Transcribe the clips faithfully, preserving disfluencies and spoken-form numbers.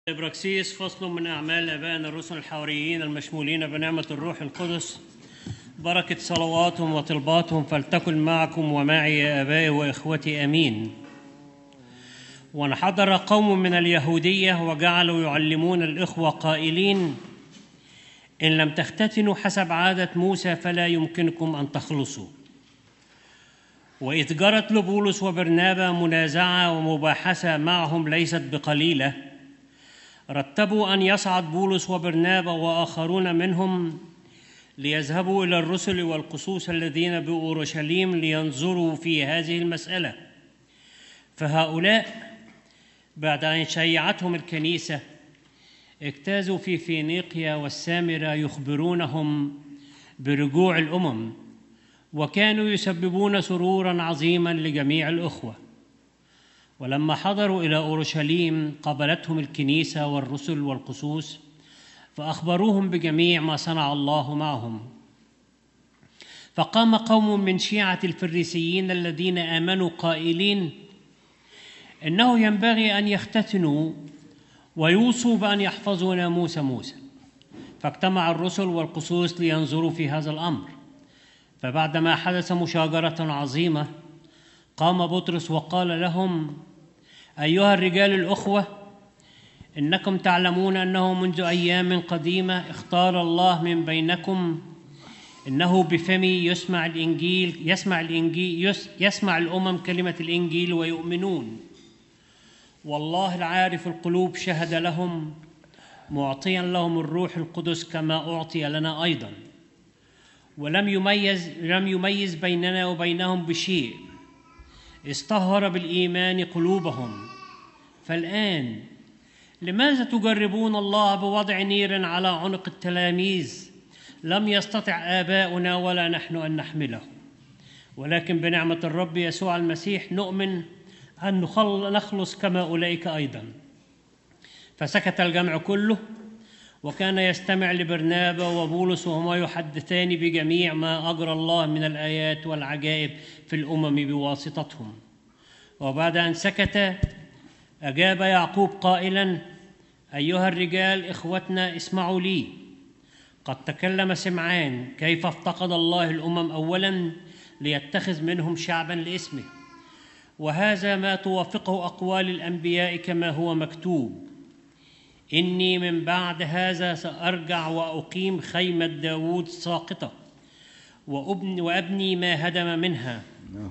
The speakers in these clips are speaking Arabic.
إبراكسيس فصل من أعمال آبائنا الرسل الحواريين المشمولين بنعمة الروح القدس. بركة صلواتهم وطلباتهم فلتكن معكم ومعي يا آبائي وإخوتي، آمين. وانحدر قوم من اليهودية وجعلوا يعلمون الإخوة قائلين: إن لم تختتنوا حسب عادة موسى فلا يمكنكم أن تخلصوا. وإذ جرت لبولس وبرنابا منازعة ومباحثة معهم ليست بقليلة، رتبوا أن يصعد بولس وبرنابا وآخرون منهم ليذهبوا إلى الرسل والقسوس الذين بأورشليم لينظروا في هذه المسألة. فهؤلاء بعد أن شيعتهم الكنيسة اجتازوا في فينيقيا والسامرة يخبرونهم برجوع الأمم، وكانوا يسببون سرورا عظيما لجميع الأخوة. ولما حضروا إلى أورشليم قابلتهم الكنيسة والرسل والقسوس فأخبروهم بجميع ما صنع الله معهم. فقام قوم من شيعة الفريسيين الذين آمنوا قائلين: إنه ينبغي أن يختتنوا ويوصوا بأن يحفظوا ناموس موسى. فاجتمع الرسل والقسوس لينظروا في هذا الأمر. فبعدما حدث مشاجرة عظيمة قام بطرس وقال لهم: أيها الرجال الأخوة، إنكم تعلمون أنه منذ أيام قديمة اختار الله من بينكم إنه بفمي يسمع الإنجيل يسمع الإنجيل يسمع الأمم كلمة الإنجيل ويؤمنون. والله العارف القلوب شهد لهم معطيا لهم الروح القدس كما أعطي لنا أيضا، ولم يميز لم يميز بيننا وبينهم بشيء، استهر بالإيمان قلوبهم. فالآن لماذا تجربون الله بوضع نير على عنق التلاميذ لم يستطع آباؤنا ولا نحن أن نحمله؟ ولكن بنعمة الرب يسوع المسيح نؤمن أن نخلص كما أولئك أيضا. فسكت الجمع كله، وكان يستمع لبرنابا وبولس وهما يحدثان بجميع ما أجرى الله من الآيات والعجائب في الأمم بواسطتهم. وبعد أن سكت أجاب يعقوب قائلا: أيها الرجال إخوتنا، اسمعوا لي. قد تكلم سمعان كيف افتقد الله الأمم أولا ليتخذ منهم شعبا لاسمه، وهذا ما توافقه أقوال الأنبياء كما هو مكتوب: إني من بعد هذا سأرجع وأقيم خيمة داود ساقطة وأبني, وأبني ما هدم منها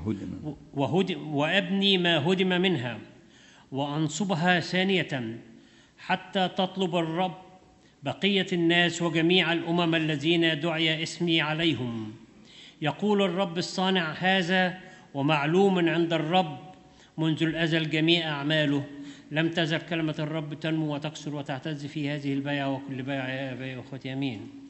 وهدم وأبني ما هدم منها وأنصبها ثانية، حتى تطلب الرب بقية الناس وجميع الأمم الذين دعي اسمي عليهم. يقول الرب الصانع هذا، ومعلوم عند الرب منذ الأزل جميع أعماله. لم تزل كلمة الرب تنمو وتكثر وتعتز في هذه البيعة وكل بيعة يا أبائي وأخوتي، آمين.